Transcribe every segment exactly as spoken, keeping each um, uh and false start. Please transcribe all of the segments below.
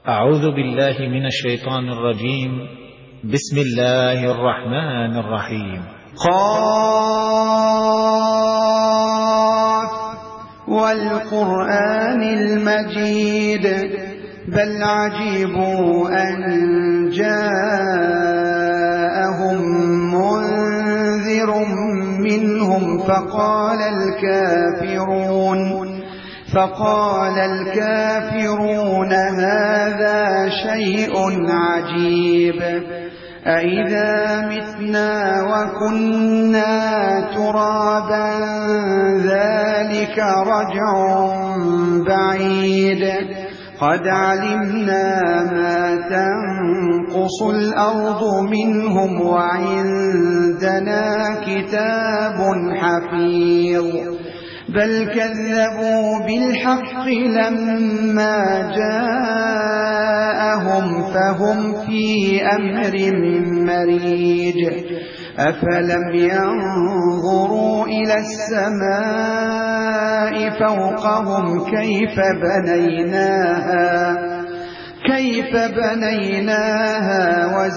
أعوذ بالله من الشيطان الرجيم. بسم الله الرحمن الرحيم. قاف والقرآن المجيد بل عجبوا أن جاءهم منذر منهم فقال الكافرون فقال الكافرون هذا شيء عجيب أإذا متنا وكنا ترابا ذلك رجع بعيد قد علمنا ما تنقص الأرض منهم وعندنا كتاب حفيظ بل كذبوا بالحق لما جاءهم فهم في أمر مريج أفلم ينظروا إلى السماء فوقهم كيف بنيناها كيف بنيناها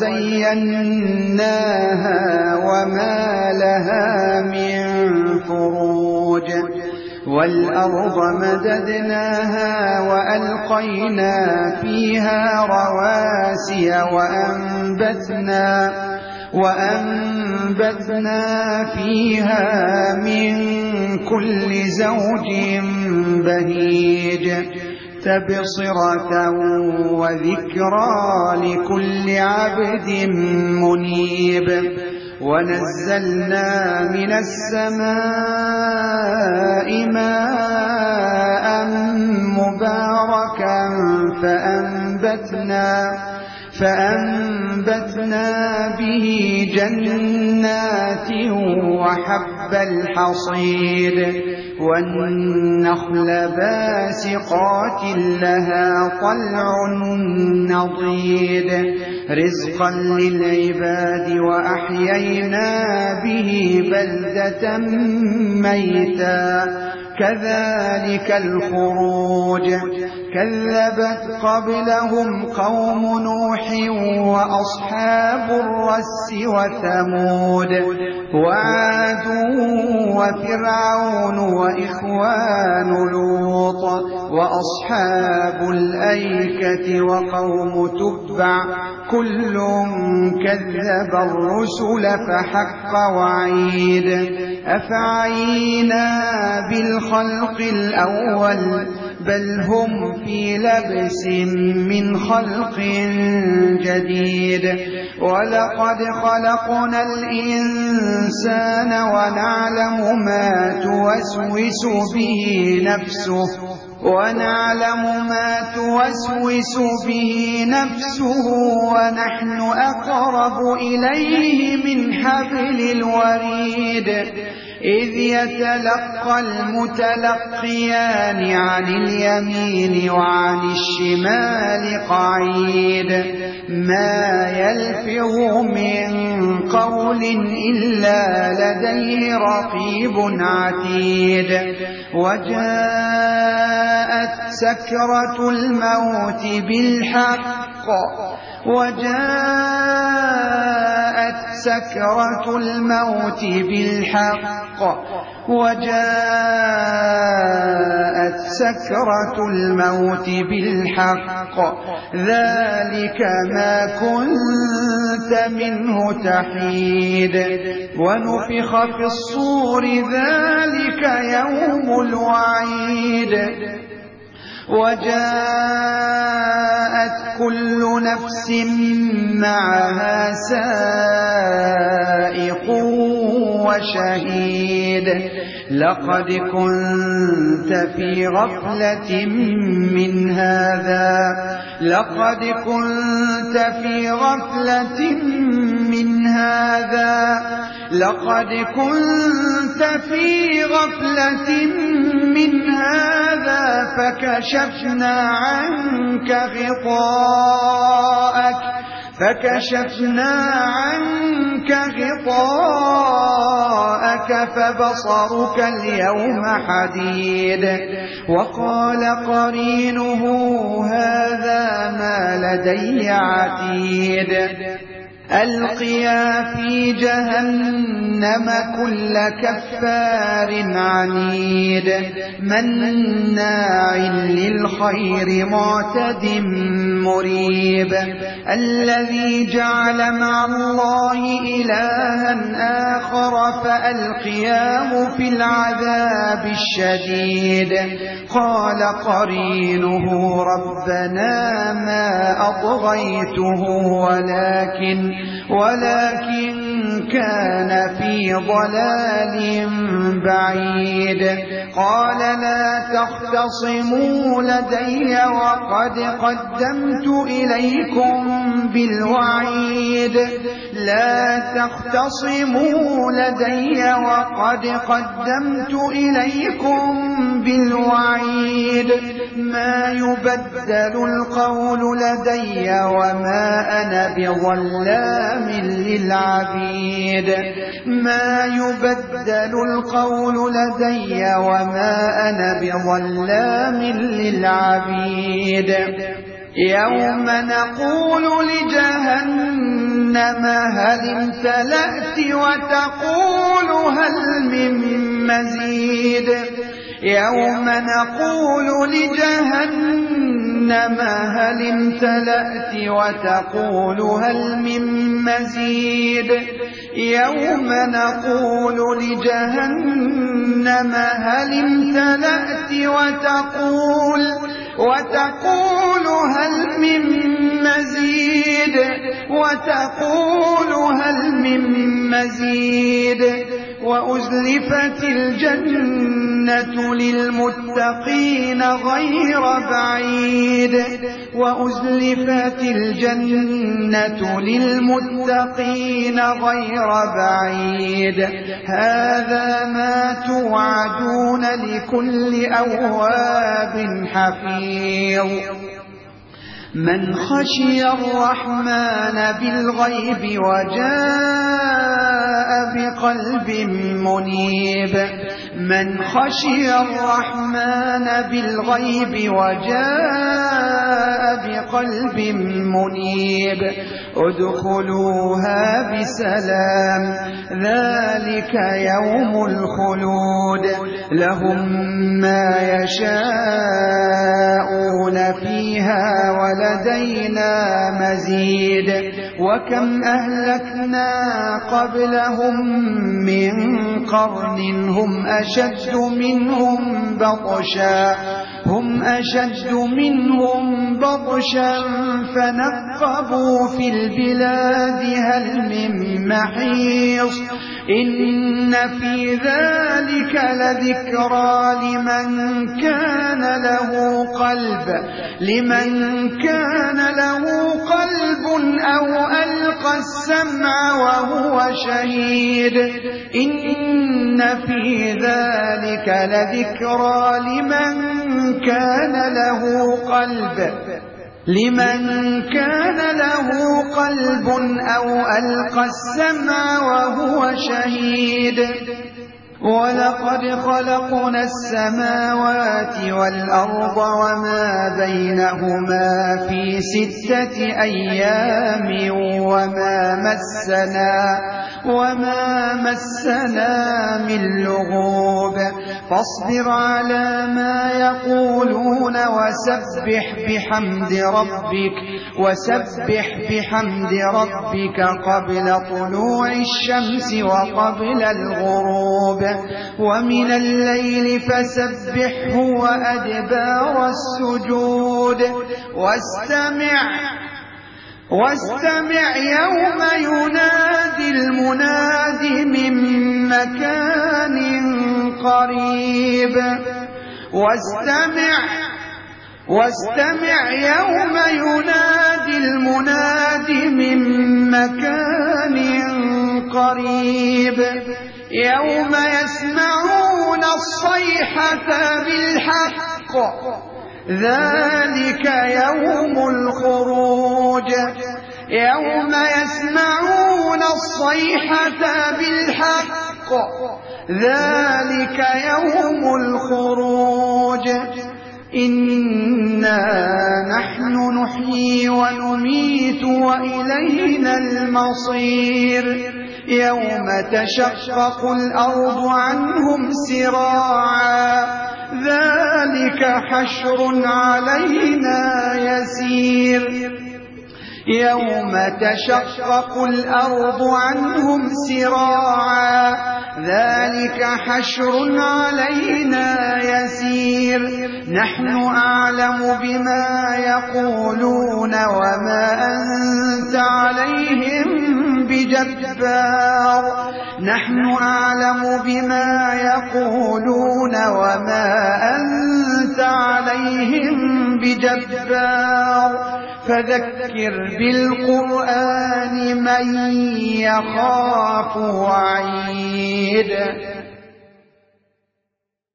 وزيناها وما لها من فروج والأرض مددناها وألقينا فيها رواسي وأنبتنا وأنبتنا فيها من كل زوج بهيج تبصرة وذكرى لكل عبد منيب ونزلنا من السماء ماء مباركا فأنبتنا فأنبتنا به جنات وحب الحصيد والنخل باسقات لها طلع نضيد رزقا للعباد وأحيينا به بلدة ميتا كذلك الخروج كذبت قبلهم قوم نوح وأصحاب الرس وثمود وعاد وفرعون وإخوان لوط وأصحاب الأيكة وقوم تبع كل كذب الرسل فحق وعيد أفعينا بالخلق الأول بل هم في لبس من خلق جديد ولقد خلقنا الإنسان ونعلم ما توسوس به نفسه ونعلم ما توسوس به نفسه ونحن أقرب إليه من حبل الوريد إذ يتلقى المتلقيان عن اليمين وعن الشمال قعيد ما يلفظ من قول إلا لديه رقيب عتيد وجاءت سكرة الموت بالحق وجاءت سكرة الموت بالحق وجاءت سكرة الموت بالحق ذلك ما كنت منه تحيد ونفخ في الصور ذلك يوم الوعيد وجاءت كل نفس معها سائق وشهيد لقد كنت في غفلة من هذا لقد كنت في غفلة من هذا لقد كنت في غفلة من هذا فكشفنا عنك غطاءك فكشفنا عنك غطاءك فبصرك اليوم حديد. وقال قرينه هذا ما لدي عتيد. ألقيا في جهنم كل كفار عنيد مناع للخير معتد مريب. الذي جعل مع الله إلها آخر فألقياه في العذاب الشديد. قال قرينه ربنا ما أطغيته ولكن ولكن كان في ضلال بعيد. قال لا تختصموا لدي وقد قدمت إليكم بالوعيد. لا تختصموا لدي وقد قدمت إليكم بالوعيد. ما يبدل القول لدي وما أنا بظلام للعبيد. ما يبدل القول لدي وما أنا بظلام للعبيد. يوم نقول لجهنم هل امتلأت وتقول هل من مزيد. يوم نقول لجهنم هل امتلأت وتقول هل من مزيد. يوم نقول لجهنم هل امتلأت وتقول وتقول هل من مزيد وتقول هل من مزيد. وأزلفت الجنة للمتقين غير بعيد. وأزلفت الجنة للمتقين غير بعيد. هذا ما توعدون لكل أواب حفيظ. من خشي الرحمن بالغيب وجاء بقلب منيب. من خشي الرحمن بالغيب وجاء بقلب منيب. ادخلوها بسلام ذلك يوم الخلود. لهم ما يشاءون فيها ولدينا مزيد. وكم أهلكنا قبلهم من قرن هم أشد منهم بطشا هم أشد منهم بطشا فنقبوا في البلاد هل من محيص. إن في ذلك لذكرى لمن كان له قلب لمن كان له قلب أو ألقى السمع وهو شهيد. إن في ذلك لذكرى لمن كان له قلب لمن كان له قلب أو ألقى السمع وهو شهيد. ولقد خلقنا السماوات والأرض وما بينهما في ستة أيام وما مسنا وما مسنا من لغوب. فاصبر على ما يقولون وسبح بحمد ربك وسبح بحمد ربك قبل طلوع الشمس وقبل الغروب. ومن الليل فسبحه وأدبار السجود. واستمع واستمع يوم ينادي المناد من مكان قريب. واستمع واستمع يوم ينادي المناد من مكان قريب. يوم يسمعون الصيحة بالحق ذلك يوم الخروج. يوم يسمعون الصيحة بالحق ذلك يوم الخروج إنا نحن نحيي ونميت وإلينا المصير يوم تشقق الأرض عنهم سراعا ذلك حشر علينا يسير يوم تشقق الأرض عنهم سراعا ذلك حشر علينا يسير نحن أعلم بما يقولون وما أنت عليهم بجبار نحن أعلم بما يقولون وما أنت عليهم بجبار فذكر بالقرآن من يخاف وعيد